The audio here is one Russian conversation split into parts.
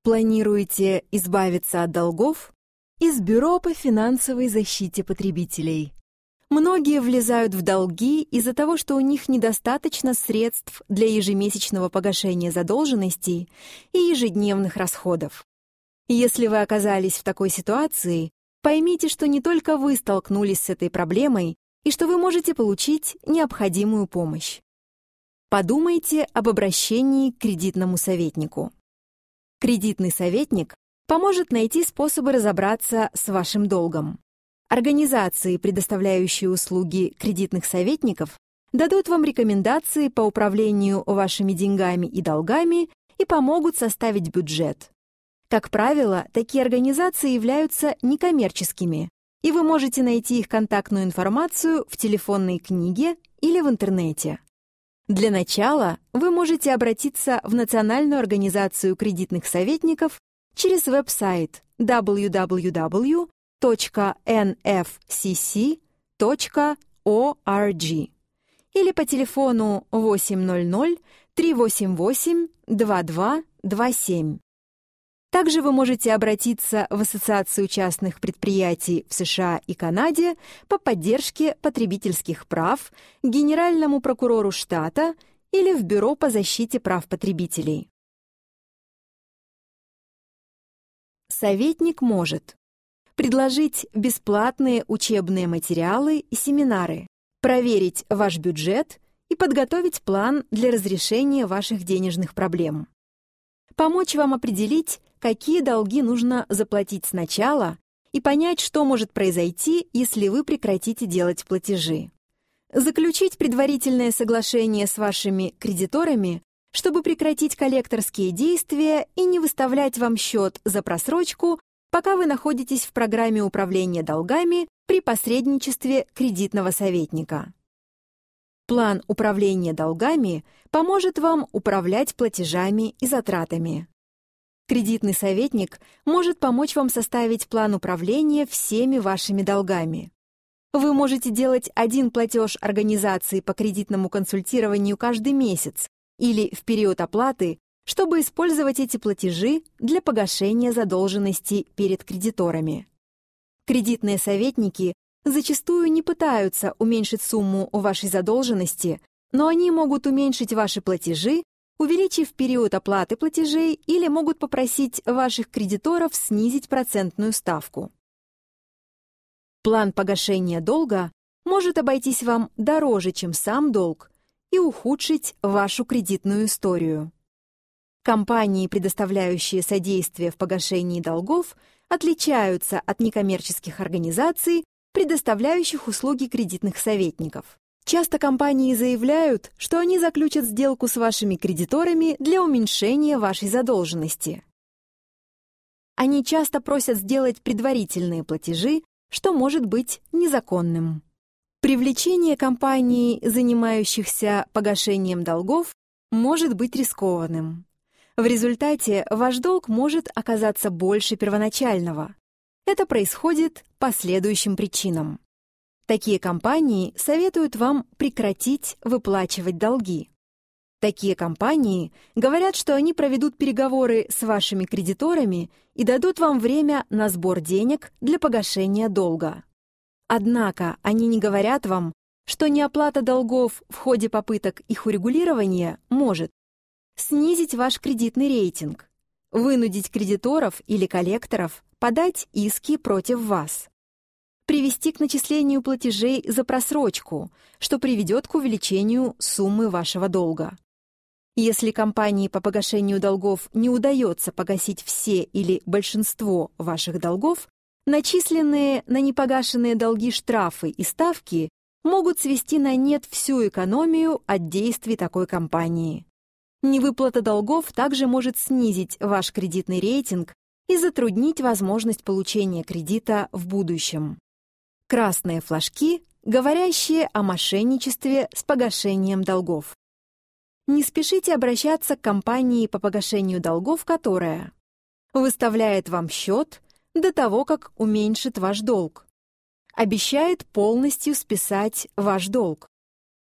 Планируете избавиться от долгов? Из Бюро по финансовой защите потребителей. Многие влезают в долги из-за того, что у них недостаточно средств для ежемесячного погашения задолженностей и ежедневных расходов. Если вы оказались в такой ситуации, поймите, что не только вы столкнулись с этой проблемой и что вы можете получить необходимую помощь. Подумайте об обращении к кредитному советнику. Кредитный советник поможет найти способы разобраться с вашим долгом. Организации, предоставляющие услуги кредитных советников, дадут вам рекомендации по управлению вашими деньгами и долгами и помогут составить бюджет. Как правило, такие организации являются некоммерческими, и вы можете найти их контактную информацию в телефонной книге или в интернете. Для начала вы можете обратиться в Национальную организацию кредитных советников через веб-сайт www.nfcc.org или по телефону 800-388-2227. Также вы можете обратиться в Ассоциацию частных предприятий в США и Канаде по поддержке потребительских прав, к Генеральному прокурору штата или в Бюро по защите прав потребителей. Советник может предложить бесплатные учебные материалы и семинары, проверить ваш бюджет и подготовить план для разрешения ваших денежных проблем, помочь вам определить, какие долги нужно заплатить сначала, и понять, что может произойти, если вы прекратите делать платежи. Заключить предварительное соглашение с вашими кредиторами, чтобы прекратить коллекторские действия и не выставлять вам счет за просрочку, пока вы находитесь в программе управления долгами при посредничестве кредитного советника. План управления долгами поможет вам управлять платежами и затратами. Кредитный советник может помочь вам составить план управления всеми вашими долгами. Вы можете делать один платеж организации по кредитному консультированию каждый месяц или в период оплаты, чтобы использовать эти платежи для погашения задолженности перед кредиторами. Кредитные советники зачастую не пытаются уменьшить сумму вашей задолженности, но они могут уменьшить ваши платежи, увеличив период оплаты платежей, или могут попросить ваших кредиторов снизить процентную ставку. План погашения долга может обойтись вам дороже, чем сам долг, и ухудшить вашу кредитную историю. Компании, предоставляющие содействие в погашении долгов, отличаются от некоммерческих организаций, предоставляющих услуги кредитных советников. Часто компании заявляют, что они заключат сделку с вашими кредиторами для уменьшения вашей задолженности. Они часто просят сделать предварительные платежи, что может быть незаконным. Привлечение компаний, занимающихся погашением долгов, может быть рискованным. В результате ваш долг может оказаться больше первоначального. Это происходит по следующим причинам. Такие компании советуют вам прекратить выплачивать долги. Такие компании говорят, что они проведут переговоры с вашими кредиторами и дадут вам время на сбор денег для погашения долга. Однако они не говорят вам, что неоплата долгов в ходе попыток их урегулирования может снизить ваш кредитный рейтинг, вынудить кредиторов или коллекторов подать иски против вас, привести к начислению платежей за просрочку, что приведет к увеличению суммы вашего долга. Если компании по погашению долгов не удается погасить все или большинство ваших долгов, начисленные на непогашенные долги штрафы и ставки могут свести на нет всю экономию от действий такой компании. Невыплата долгов также может снизить ваш кредитный рейтинг и затруднить возможность получения кредита в будущем. Красные флажки, говорящие о мошенничестве с погашением долгов. Не спешите обращаться к компании по погашению долгов, которая выставляет вам счет до того, как уменьшит ваш долг, обещает полностью списать ваш долг,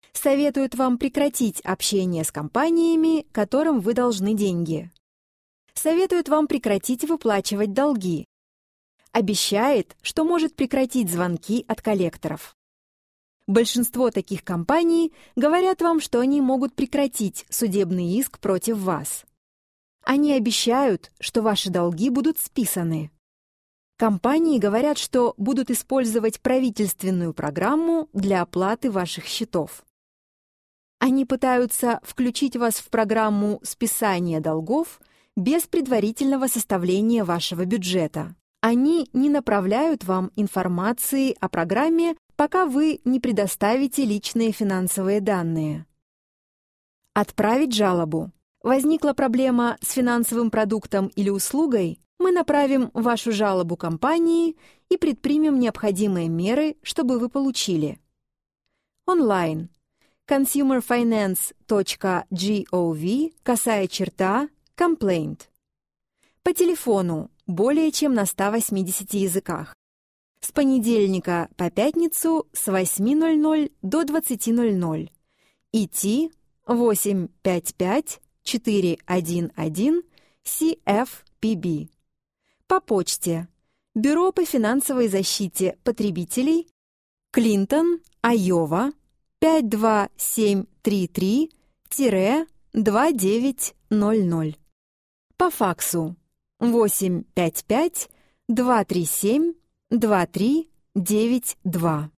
советует вам прекратить общение с компаниями, которым вы должны деньги, Советует вам прекратить выплачивать долги. Обещает, что может прекратить звонки от коллекторов. Большинство таких компаний говорят вам, что они могут прекратить судебный иск против вас. Они обещают, что ваши долги будут списаны. Компании говорят, что будут использовать правительственную программу для оплаты ваших счетов. Они пытаются включить вас в программу списания долгов без предварительного составления вашего бюджета. Они не направляют вам информации о программе, пока вы не предоставите личные финансовые данные. Отправить жалобу. Возникла проблема с финансовым продуктом или услугой? Мы направим вашу жалобу компании и предпримем необходимые меры, чтобы вы получили. Онлайн. consumerfinance.gov/complaint. По телефону более чем на 180 языках. С понедельника по пятницу с 8:00 до 20:00. ИТ 855-411 CFPB. По почте. Бюро по финансовой защите потребителей, Клинтон, Айова, 52733-2900. По факсу. 855-237-2392.